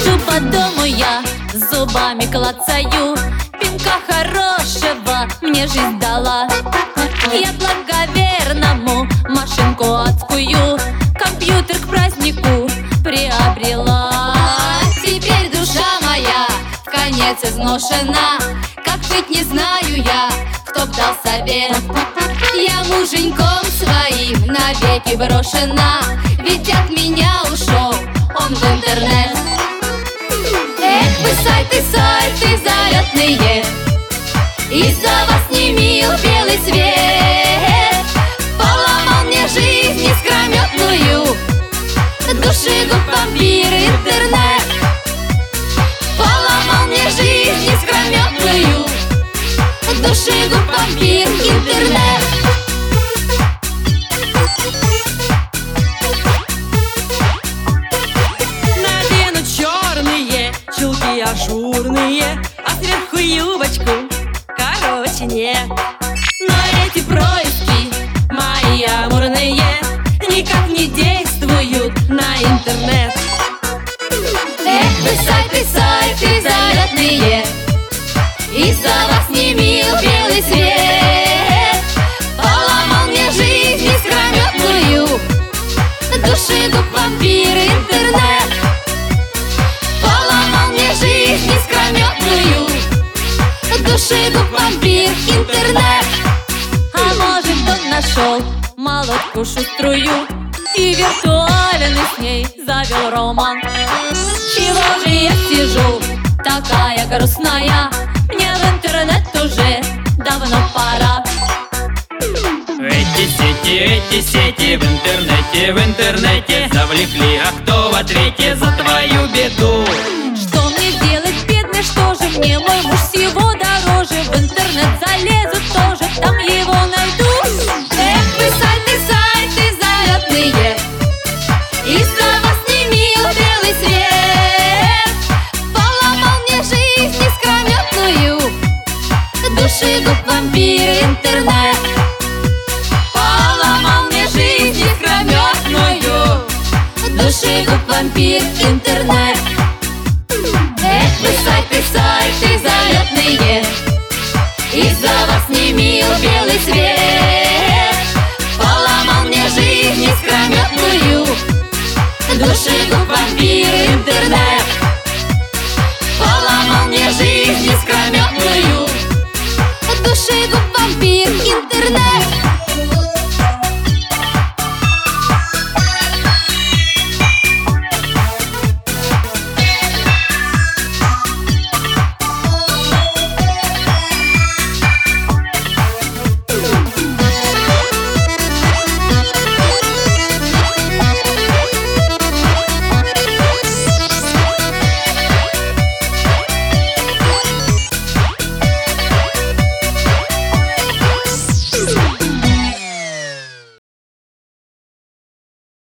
Хожу по дому я, зубами клацаю. Пинка хорошего мне жизнь дала. Я благоверному машинку адскую, компьютер к празднику приобрела. Теперь душа моя в конец изношена. Как жить не знаю я, кто б дал совет. Я муженьком своим навеки брошена, ведь от меня ушел он в интернет. Эх вы сайты залетные, из-за вас не мил белый свет. Поломал мне жизнь искрометную, душегуб вампир интернет. Поломал мне жизнь искрометную, душегуб вампир интернет. Надену черные чулки ажурные, а сверху юбочку короче не. Но эти происки мои амурные никак не действуют на интернет. Эх вы сайты залетные, из-за вас не мил белый свет. Поломал мне жизнь искрометную, душегуб вампир интернет. Поломал мне жизнь искрометную, душегуб вампир интернет. А может, он нашел молодку шуструю и виртуальный с ней завел роман. Чего же я сижу такая грустная? Мне в интернет уже давно пора. Эти сети в интернете завлекли, а кто в ответе за твою беду? Что мне делать, бедный, что же мне? Мой муж всего дороже. В интернет залезу тоже, там его найду. Эх вы сайты залетные, из-за вас не мил белый свет. Поломал мне жизнь искрометную, душегуб вампир интернет. Поломал мне жизнь искрометную, душегуб вампир интернет. Эх вы сайты залетные, из-за вас не мил белый свет. Поломал мне жизнь искрометную, душегуб вампир интернет. Поломал мне жизнь искрометную, душегуб вампир интернет.